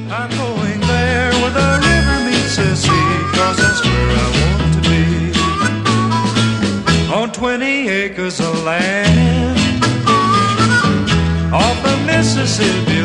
I'm going there where the river meets the sea, 'cause that's where I want to be. On 20 acres of land off the Mississippi